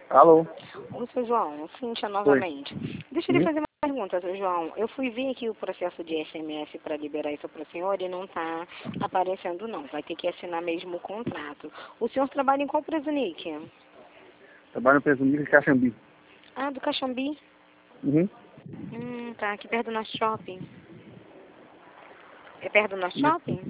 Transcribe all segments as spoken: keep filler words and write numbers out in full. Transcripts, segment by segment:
Alô? Ô, seu João, Cíntia Oi. novamente. Deixa eu lhe Hum? fazer uma pergunta, seu João. Eu fui ver aqui o processo de S M S para liberar isso para o senhor e não está aparecendo, não. Vai ter que assinar mesmo o contrato. O senhor trabalha em qual empresa, Nick? Trabalho no Preso Nível de Caxambi. Ah, do Caxambi? Uhum. Hum, tá aqui perto do nosso shopping. É perto do nosso Não, shopping?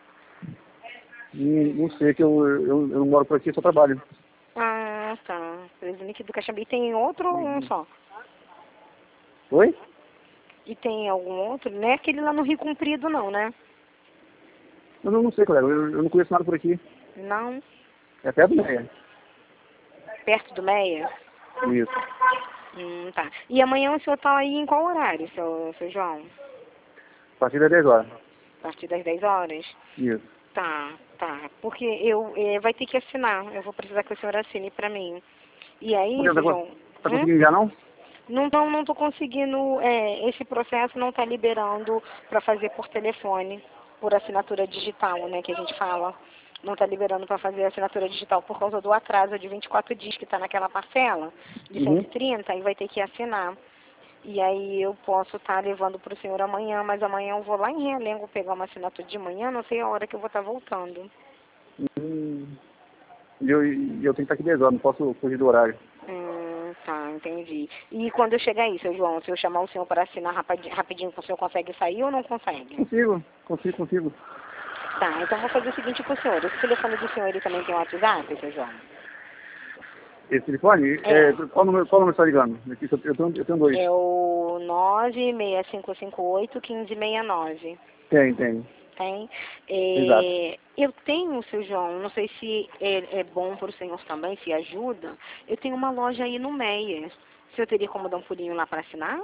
não não Hum. sei, que eu, eu, eu não moro por aqui, só trabalho. Ah, tá. Preso Nick do Caxambi tem outro ou um só? Oi? E tem algum outro? Não é aquele lá no Rio Comprido, não, né? Eu não, não sei, colega, eu, eu não conheço nada por aqui. Não? É perto do Meia. Perto do Meia? Isso. Hum, tá. E amanhã o senhor tá aí em qual horário, seu, seu João? A partir das dez horas. A partir das dez horas? Isso. Tá, tá. Porque eu eh, vai ter que assinar. Eu vou precisar que o senhor assine pra mim. E aí, Tá, seu tá João? tá Hum? conseguindo enviar, não? Não, não, não tô conseguindo. É, esse processo não tá liberando para fazer por telefone, por assinatura digital, né, que a gente fala. Não tá liberando para fazer assinatura digital por causa do atraso de vinte e quatro dias que tá naquela parcela de cento Uhum. e trinta e vai ter que assinar. E aí eu posso estar levando para o senhor amanhã, mas amanhã eu vou lá em Realengo pegar uma assinatura de manhã, não sei a hora que eu vou estar voltando. Hum. E eu, e eu tenho que estar aqui dez horas, não posso fugir do horário. Hum, tá, entendi. E quando eu chegar aí, seu João, se eu chamar o senhor para assinar rapidinho, rapidinho, o senhor consegue sair ou não consegue? Consigo, consigo, consigo. Tá, então vou fazer o seguinte pro senhor. Esse telefone do senhor, ele também tem WhatsApp, seu João? Esse telefone, é, É. qual número, qual número você está ligando? Aqui, Eu eu tenho, eu tenho dois. É o nove seis cinco cinco oito, um cinco seis nove. Tem, tem. Tem. Exato. É, eu tenho, seu João, não sei se é, é bom para o senhor também, se ajuda. Eu tenho uma loja aí no Meia. O senhor teria como dar um pulinho lá para assinar?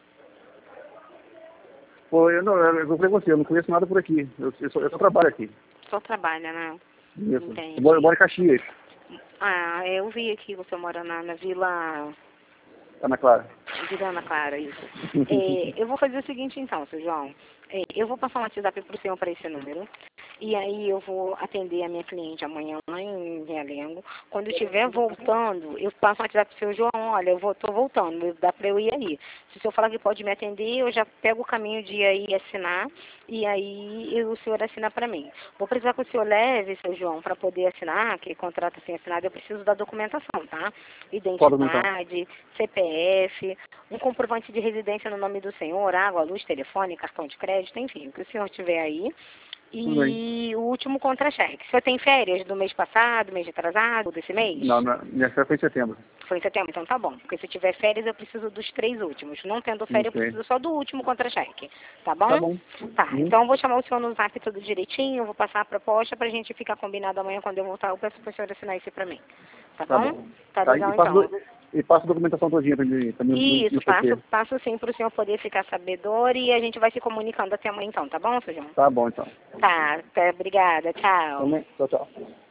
Pô, eu não, eu vou com você, eu não conheço nada por aqui. Eu, eu, só, eu só trabalho aqui. Só trabalha, né? Isso. Eu moro, eu Entendi. moro em Caxias, Ah, eu vi aqui você mora na, na Vila... Ana Clara. Vila Ana Clara, isso. É, eu vou fazer o seguinte então, seu João. É, eu vou passar um WhatsApp para o senhor para esse número. E aí eu vou atender a minha cliente amanhã lá em Realengo. Quando eu estiver voltando, eu passo um WhatsApp pro seu João, olha, eu vou, tô voltando, dá para eu ir aí. Se o senhor falar que pode me atender, eu já pego o caminho de ir aí assinar, e aí eu- o senhor assina para mim. Vou precisar que o senhor leve, seu João, para poder assinar, que contrato assim assinado, eu preciso da documentação, tá? Pode aumentar. Identidade, C P F, um comprovante de residência no nome do senhor, água, luz, telefone, cartão de crédito, enfim, o que o senhor tiver aí. Tudo bem. E o último contra-cheque. O senhor tem férias do mês passado, mês atrasado, desse mês? Não, na, minha festa foi em setembro. Foi em setembro, então tá bom. Porque se tiver férias, eu preciso dos três últimos. Não tendo Não férias, eu sei. preciso só do último contra-cheque. Tá Tá bom? bom. Tá, Uhum. então eu vou chamar o senhor no zap tudo direitinho, eu vou passar a proposta pra gente ficar combinado amanhã quando eu voltar. Eu peço pro senhor assinar isso pra mim. Tá Tá bom? bom. Tá Tá, e legal passa, então. do, e passa a documentação todinha pra mim, pra mim não não Isso, passo, esquecer. passo sim pro senhor poder ficar sabedor e a gente vai se comunicando até amanhã então, tá bom, seu João? Tá bom, então. Tá, tá, obrigada, tchau. Também. Tchau, tchau.